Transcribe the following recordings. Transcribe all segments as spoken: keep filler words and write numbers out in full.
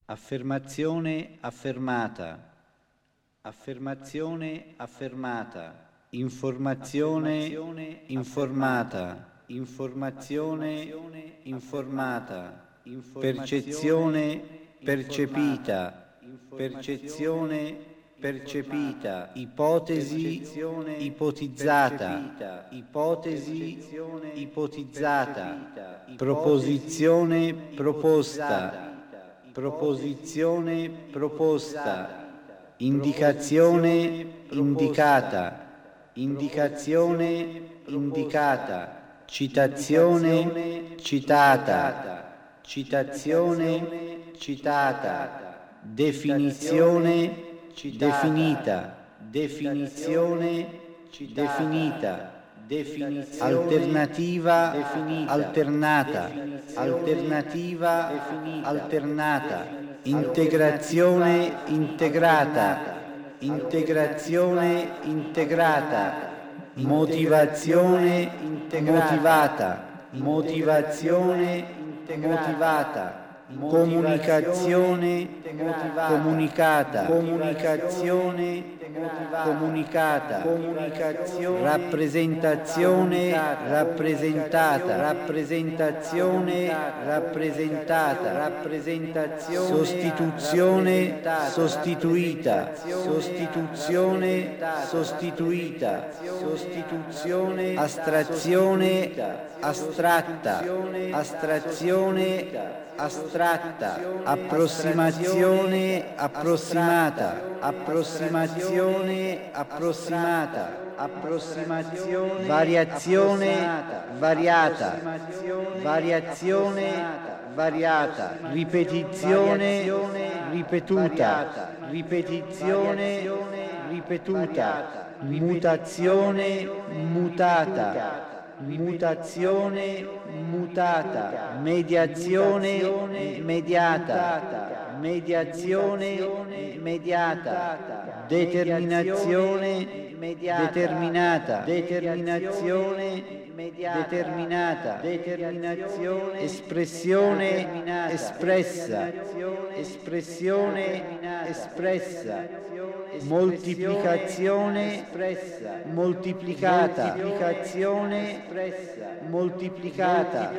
Affermazione affermata. Affermazione affermata. Informazione informata. Informazione informata. Percezione percepita. Percezione percepita. Ipotesi ipotizzata. Ipotesi ipotizzata. Proposizione proposta. Proposizione proposta. Indicazione indicata. Indicazione indicata. Citazione citata. Citazione citata. Definizione definita. Definizione definita. Definizione alternativa alternata. Alternativa alternata. Integrazione integrata. Integrazione integrata. Motivazione motivata. Motivazione motivata. Comunicazione comunicata. Comunicazione comunicata. Comunicazione rappresentazione rappresentata. Rappresentazione rappresentata. Rappresentazione sostituzione sostituita. Sostituzione sostituita. Sostituzione astrazione astratta. Astrazione astratta. Approssimazione approssimata. Approssimazione approssimata. Approssimazione variazione variata. Variazione variata. Ripetizione ripetuta. Ripetizione ripetuta. Mutazione mutata. Mutazione mutata. Mediazione mediata. Mediazione mediata. Determinazione determinata. Determinazione determinata. Determinazione espressione espressa. Espressione espressa. Moltiplicazione moltiplicata. Moltiplicazione moltiplicata.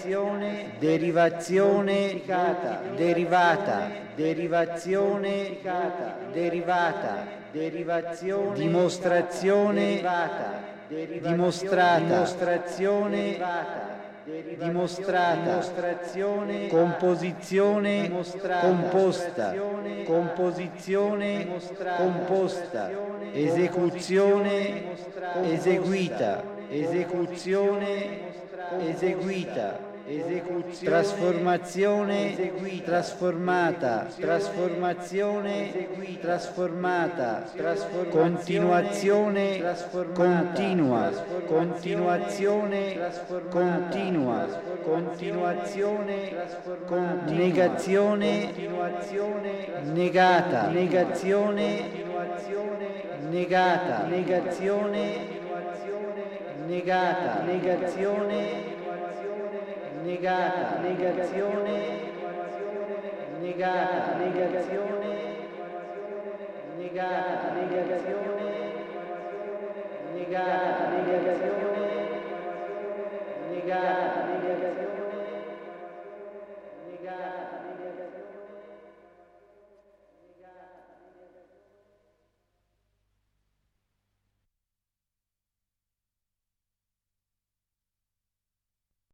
Derivazione derivata. Derivazione derivata. Derivazione dimostrazione dimostrata. Dimostrazione dimostrata. Dimostrazione composizione composta. Composizione composta. Esecuzione eseguita. Esecuzione eseguita. Esecuzione trasformazione trasformata. Trasformazione trasformata. Continuazione continua. Continuazione continua. Continuazione negazione negata. Negazione negata. Negazione negata. Negazione negata. Negazione negata. Negazione negata. Negazione negata. Negazione